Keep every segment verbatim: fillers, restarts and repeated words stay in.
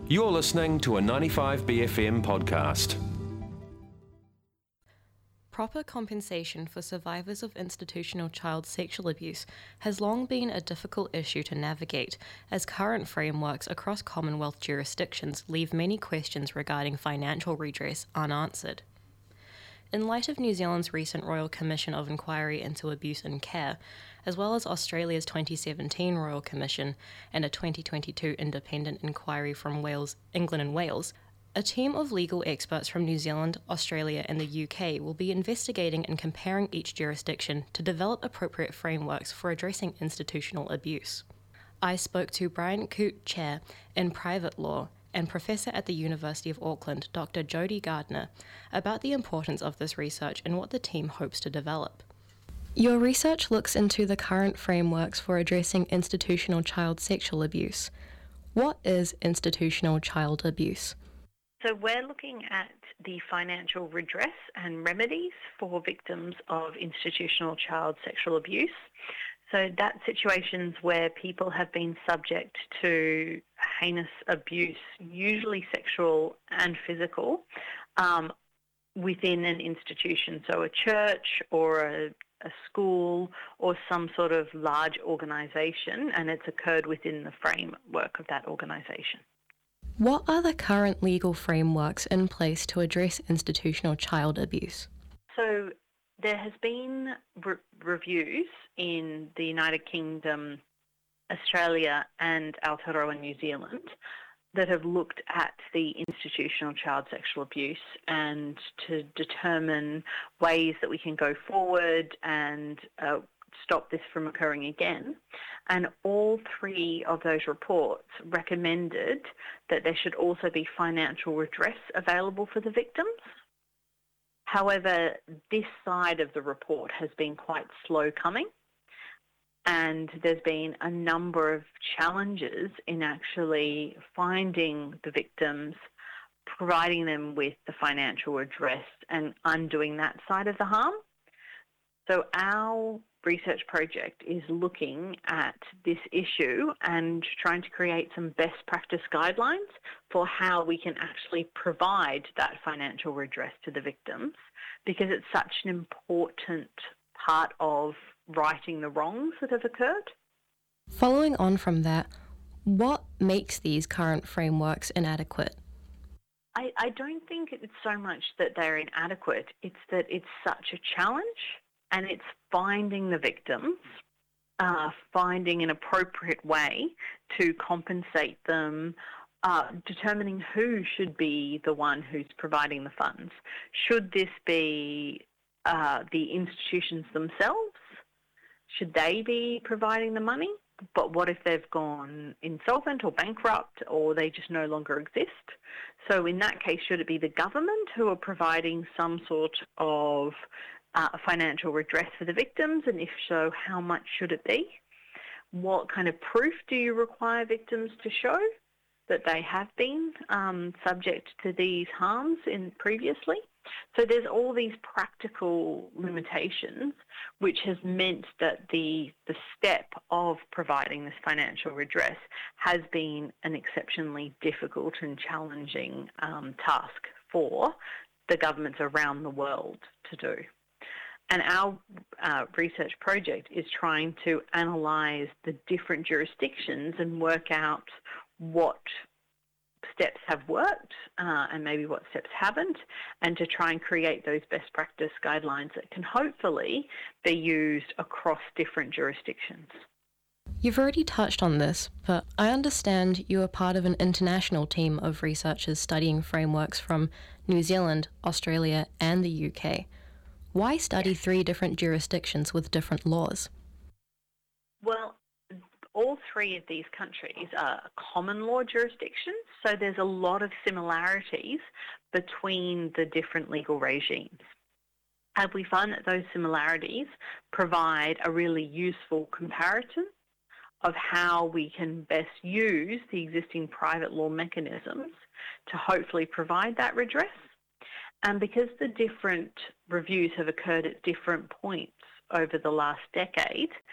You're listening to a ninety-five B F M podcast. Proper compensation for survivors of institutional child sexual abuse has long been a difficult issue to navigate, as current frameworks across Commonwealth jurisdictions leave many questions regarding financial redress unanswered. In light of New Zealand's recent Royal Commission of Inquiry into Abuse in Care, as well as Australia's twenty seventeen Royal Commission and a twenty twenty-two independent inquiry from Wales, England and Wales, a team of legal experts from New Zealand, Australia and the U K will be investigating and comparing each jurisdiction to develop appropriate frameworks for addressing institutional abuse. I spoke to Brian Coote, Chair in Private Law and Professor at the University of Auckland, Doctor Jodie Gardner, about the importance of this research and what the team hopes to develop. Your research looks into the current frameworks for addressing institutional child sexual abuse. What is institutional child abuse? So we're looking at the financial redress and remedies for victims of institutional child sexual abuse. So that's situations where people have been subject to heinous abuse, usually sexual and physical, um, within an institution, so a church or a, a school or some sort of large organisation, and it's occurred within the framework of that organisation. What are the current legal frameworks in place to address institutional child abuse? So there has been re- reviews in the United Kingdom, Australia and Aotearoa, New Zealand, that have looked at the institutional child sexual abuse and to determine ways that we can go forward and uh, stop this from occurring again. And all three of those reports recommended that there should also be financial redress available for the victims. However, this side of the report has been quite slow coming, and there's been a number of challenges in actually finding the victims, providing them with the financial redress and undoing that side of the harm. So our research project is looking at this issue and trying to create some best practice guidelines for how we can actually provide that financial redress to the victims, because it's such an important part of righting the wrongs that have occurred. Following on from that, what makes these current frameworks inadequate? I, I don't think it's so much that they're inadequate, it's that it's such a challenge. And it's finding the victims, uh, finding an appropriate way to compensate them, uh, determining who should be the one who's providing the funds. Should this be uh, the institutions themselves? Should they be providing the money? But what if they've gone insolvent or bankrupt, or they just no longer exist? So in that case, should it be the government who are providing some sort of Uh, financial redress for the victims, and if so, how much should it be? What kind of proof do you require victims to show that they have been um, subject to these harms in previously? So there's all these practical limitations, which has meant that the the step of providing this financial redress has been an exceptionally difficult and challenging um, task for the governments around the world to do. And our uh, research project is trying to analyse the different jurisdictions and work out what steps have worked uh, and maybe what steps haven't, and to try and create those best practice guidelines that can hopefully be used across different jurisdictions. You've already touched on this, but I understand you are part of an international team of researchers studying frameworks from New Zealand, Australia and the U K. Why study three different jurisdictions with different laws? Well, all three of these countries are common law jurisdictions, so there's a lot of similarities between the different legal regimes. And we find that those similarities provide a really useful comparison of how we can best use the existing private law mechanisms to hopefully provide that redress. And because the different reviews have occurred at different points over the last decade,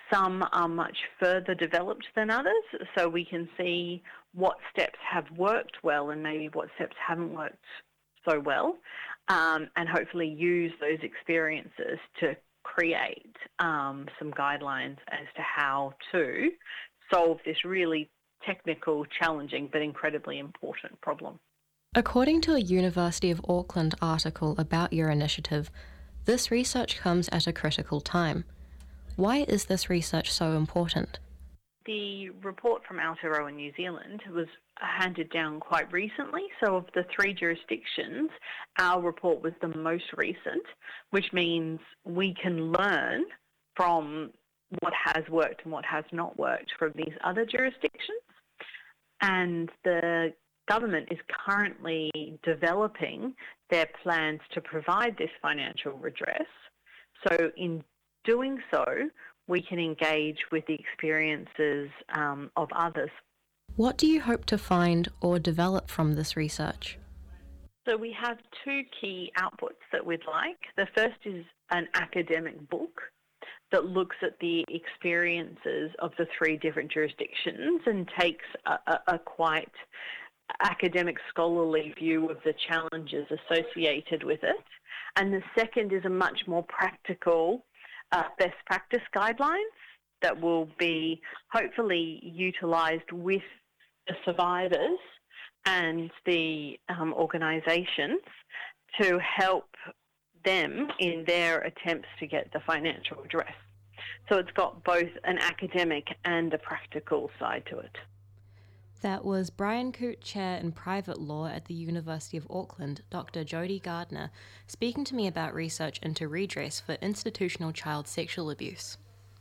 Some are much further developed than others, so we can see what steps have worked well and maybe what steps haven't worked so well, um, and hopefully use those experiences to create um, some guidelines as to how to solve this really technical, challenging, but incredibly important problem. According to a University of Auckland article about your initiative, this research comes at a critical time. Why is this research so important? The report from Aotearoa New Zealand was handed down quite recently. So of the three jurisdictions, our report was the most recent, which means we can learn from what has worked and what has not worked from these other jurisdictions. And the government is currently developing their plans to provide this financial redress. So in doing so, we can engage with the experiences um, of others. What do you hope to find or develop from this research? So we have two key outputs that we'd like. The first is an academic book that looks at the experiences of the three different jurisdictions and takes a, a, a quite academic scholarly view of the challenges associated with it. And the second is a much more practical uh, best practice guidelines that will be hopefully utilised with the survivors and the um, organisations to help them in their attempts to get the financial redress. So it's got both an academic and a practical side to it. That was Brian Coote Chair in Private Law at the University of Auckland, Doctor Jodie Gardner, speaking to me about research into redress for institutional child sexual abuse.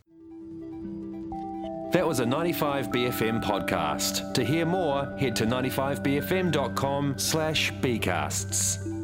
That was a ninety-five B F M podcast. To hear more, head to ninety-five b f m dot com slash bcasts.